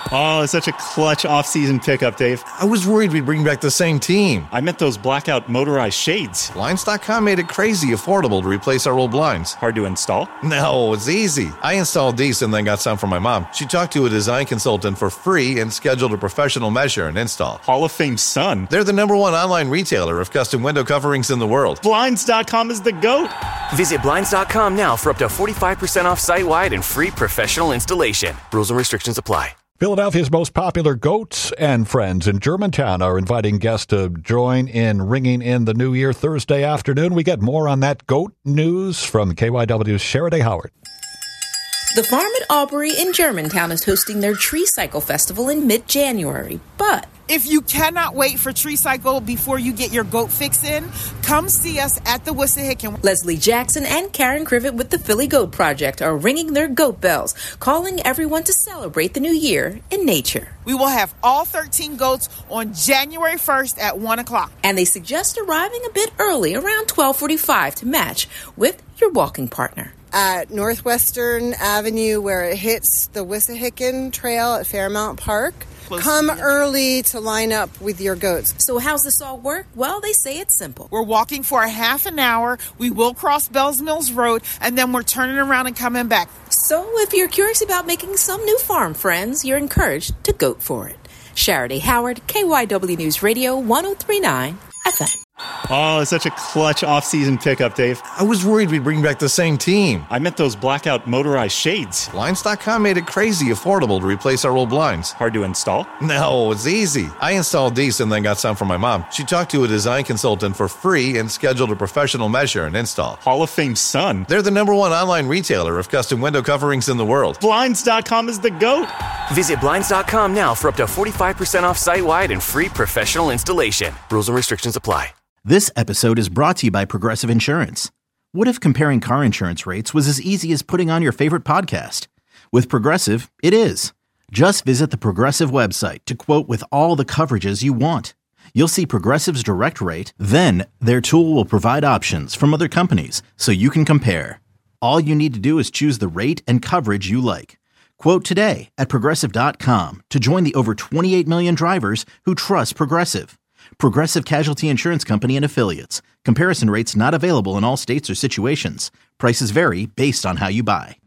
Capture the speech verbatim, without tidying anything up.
Oh, it's such a clutch off-season pickup, Dave. I was worried we'd bring back the same team. I meant those blackout motorized shades. Blinds dot com made it crazy affordable to replace our old blinds. Hard to install? No, it's easy. I installed these and then got some for my mom. She talked to a design consultant for free and scheduled a professional measure and install. Hall of Fame son. They're the number one online retailer of custom window coverings in the world. Blinds dot com is the GOAT. Visit Blinds dot com now for up to forty-five percent off site-wide and free professional installation. Rules and restrictions apply. Philadelphia's most popular goats and friends in Germantown are inviting guests to join in ringing in the new year Thursday afternoon. We get more on that goat news from K Y W's Sheridan Howard. The farm at Aubrey in Germantown is hosting their Tree Cycle Festival in mid-January, but if you cannot wait for Tree Cycle before you get your goat fix in, come see us at the Wissahickon. Leslie Jackson and Karen Crivet with the Philly Goat Project are ringing their goat bells, calling everyone to celebrate the new year in nature. We will have all thirteen goats on January first at one o'clock. And they suggest arriving a bit early, around twelve forty-five, to match with your walking partner. At Northwestern Avenue, where it hits the Wissahickon Trail at Fairmount Park. Close Come early to line up with your goats. So how's this all work? Well, they say it's simple. We're walking for a half an hour. We will cross Bells Mills Road, and then we're turning around and coming back. So if you're curious about making some new farm friends, you're encouraged to goat for it. Sheridan Howard, K Y W News Radio, one oh three point nine F M. Oh, it's such a clutch off-season pickup, Dave. I was worried we'd bring back the same team. I meant those blackout motorized shades. Blinds dot com made it crazy affordable to replace our old blinds. Hard to install? No, it's easy. I installed these and then got some for my mom. She talked to a design consultant for free and scheduled a professional measure and install. Hall of Fame son. They're the number one online retailer of custom window coverings in the world. Blinds dot com is the GOAT. Visit Blinds dot com now for up to forty-five percent off site-wide and free professional installation. Rules and restrictions apply. This episode is brought to you by Progressive Insurance. What if comparing car insurance rates was as easy as putting on your favorite podcast? With Progressive, it is. Just visit the Progressive website to quote with all the coverages you want. You'll see Progressive's direct rate, then their tool will provide options from other companies so you can compare. All you need to do is choose the rate and coverage you like. Quote today at Progressive dot com to join the over twenty-eight million drivers who trust Progressive. Progressive Casualty Insurance Company and Affiliates. Comparison rates not available in all states or situations. Prices vary based on how you buy.